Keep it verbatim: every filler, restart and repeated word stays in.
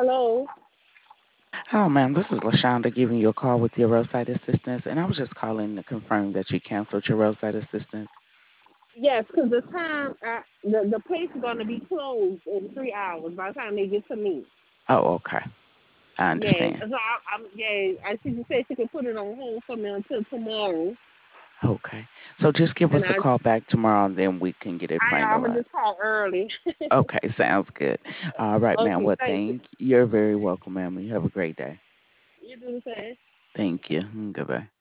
Hello. Oh, ma'am, this is LaShonda giving you a call with your roadside assistance, and I was just calling to confirm that you canceled your roadside assistance. Yes, because the time I, the the place is gonna be closed in three hours by the time they get to me. Oh, okay. I Yeah, understand. so I, I'm yeah. I she just said she could put it on hold for me until tomorrow, Okay. So just give and us a I call back tomorrow, and then we can get it I I'm gonna finalized. just call early. Okay, sounds good. All right, ma'am. Okay, Well, thank you. thank you're very welcome, ma'am. You have a great day. You do the same. Thank you. Mm, goodbye.